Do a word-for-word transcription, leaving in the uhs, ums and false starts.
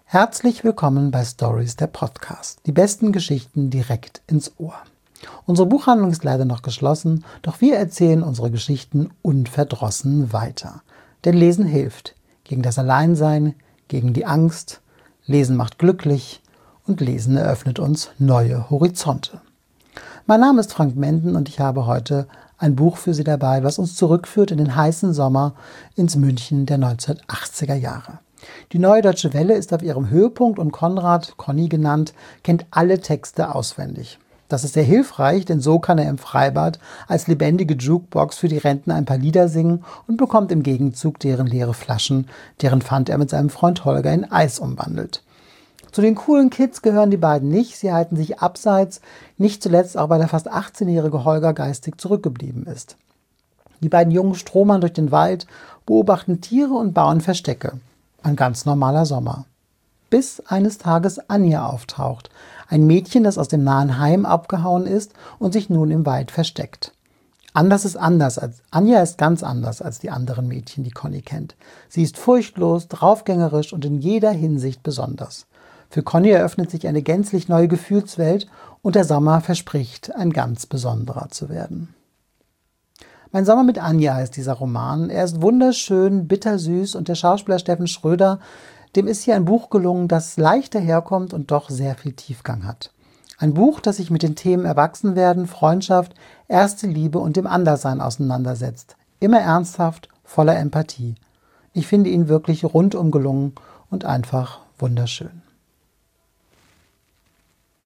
Herzlich willkommen bei Stories, der Podcast. Die besten Geschichten direkt ins Ohr. Unsere Buchhandlung ist leider noch geschlossen, doch wir erzählen unsere Geschichten unverdrossen weiter. Denn Lesen hilft. Gegen das Alleinsein, gegen die Angst. Lesen macht glücklich und Lesen eröffnet uns neue Horizonte. Mein Name ist Frank Menden und ich habe heute ein Buch für Sie dabei, was uns zurückführt in den heißen Sommer ins München der neunzehnhundertachtziger Jahre. Die Neue Deutsche Welle ist auf ihrem Höhepunkt und Konrad, Conny genannt, kennt alle Texte auswendig. Das ist sehr hilfreich, denn so kann er im Freibad als lebendige Jukebox für die Rentner ein paar Lieder singen und bekommt im Gegenzug deren leere Flaschen, deren Pfand er mit seinem Freund Holger in Eis umwandelt. Zu den coolen Kids gehören die beiden nicht, sie halten sich abseits, nicht zuletzt auch weil der fast achtzehnjährige Holger geistig zurückgeblieben ist. Die beiden Jungen stromern durch den Wald, beobachten Tiere und bauen Verstecke. Ein ganz normaler Sommer. Bis eines Tages Anja auftaucht, ein Mädchen, das aus dem nahen Heim abgehauen ist und sich nun im Wald versteckt. Anders ist anders als Anja ist ganz anders als die anderen Mädchen, die Conny kennt. Sie ist furchtlos, draufgängerisch und in jeder Hinsicht besonders. Für Conny eröffnet sich eine gänzlich neue Gefühlswelt und der Sommer verspricht, ein ganz besonderer zu werden. Mein Sommer mit Anja heißt dieser Roman. Er ist wunderschön, bittersüß und der Schauspieler Steffen Schröder, dem ist hier ein Buch gelungen, das leicht daherkommt und doch sehr viel Tiefgang hat. Ein Buch, das sich mit den Themen Erwachsenwerden, Freundschaft, erste Liebe und dem Anderssein auseinandersetzt. Immer ernsthaft, voller Empathie. Ich finde ihn wirklich rundum gelungen und einfach wunderschön.